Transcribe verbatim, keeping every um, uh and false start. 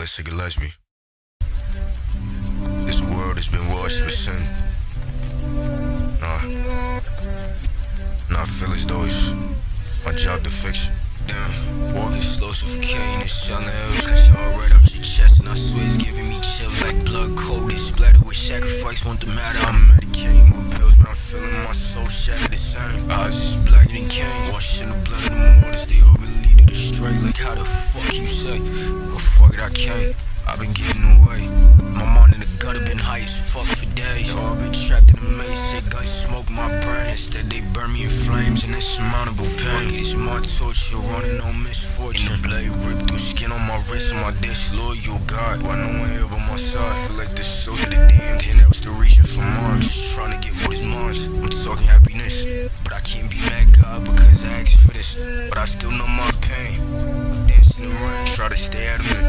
Jessica Gillespie. This world has been washed with sin. Nah, nah, I feel as though it's my job to fix it. Damn, walking slow, suffocating and selling L's. Cut y'all right up your chest, and I swear it's giving me chills like blood coated, splattered with sacrifice. Won't the matter? I'm medicating with pills, man. I'm feeling my soul shattered the same. Eyes is blacker than cane, washed in the blood of the mortars. They all been leading astray. Like how the fuck you say? Well, fuck it, I can't. I've been getting away. My mind in the gutter been high as fuck for days. Yo, I've been trapped in the maze. Say guns smoke my brain. Instead they burn me in flames and insurmountable pain. Fuck it, it's my torture, running on misfortune. And the blade ripped through skin on my wrist and my dish. Lord, you God. Why no one here by my side? Feel like this souls of the damned. And that was the reason for mine. Just trying to get what is mine. I'm talking happiness, but I can't be mad God because I asked for this. But I still know my pain. Dance in the rain, try to stay adamant.